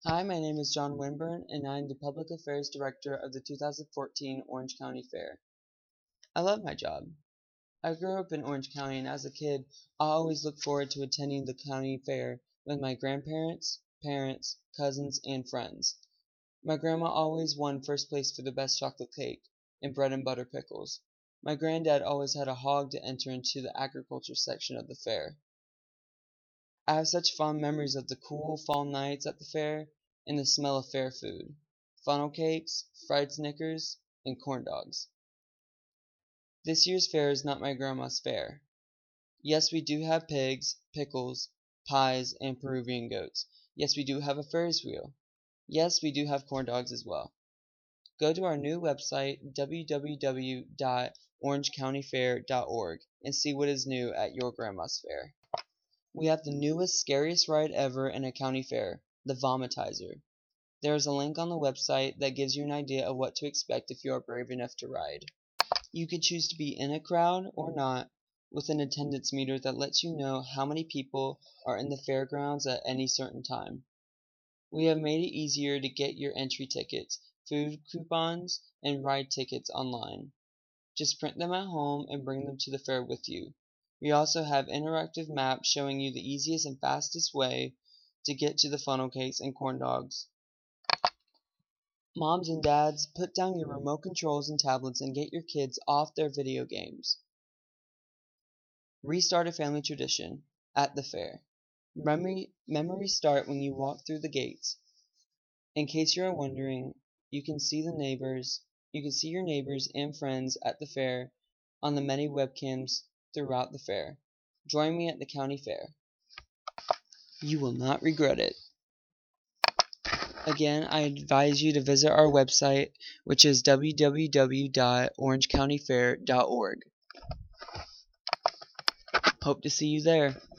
Hi, my name is John Winburn, and I'm the Public Affairs Director of the 2014 Orange County Fair. I love my job. I grew up in Orange County, and as a kid, I always looked forward to attending the county fair with my grandparents, parents, cousins, and friends. My grandma always won first place for the best chocolate cake and bread and butter pickles. My granddad always had a hog to enter into the agriculture section of the fair. I have such fond memories of the cool fall nights at the fair and the smell of fair food: funnel cakes, fried Snickers, and corn dogs. This year's fair is not my grandma's fair. Yes, we do have pigs, pickles, pies, and Peruvian goats. Yes, we do have a Ferris wheel. Yes, we do have corn dogs as well. Go to our new website, www.orangecountyfair.org, and see what is new at your grandma's fair. We have the newest, scariest ride ever in a county fair, the Vomitizer. There is a link on the website that gives you an idea of what to expect if you are brave enough to ride. You can choose to be in a crowd or not, with an attendance meter that lets you know how many people are in the fairgrounds at any certain time. We have made it easier to get your entry tickets, food coupons, and ride tickets online. Just print them at home and bring them to the fair with you. We also have interactive maps showing you the easiest and fastest way to get to the funnel cakes and corn dogs. Moms and dads, put down your remote controls and tablets and get your kids off their video games. Restart a family tradition at the fair. Memories start when you walk through the gates. In case you are wondering, you can see your neighbors and friends at the fair on the many webcams throughout the fair. Join me at the county fair. You will not regret it. Again, I advise you to visit our website, which is www.orangecountyfair.org. Hope to see you there.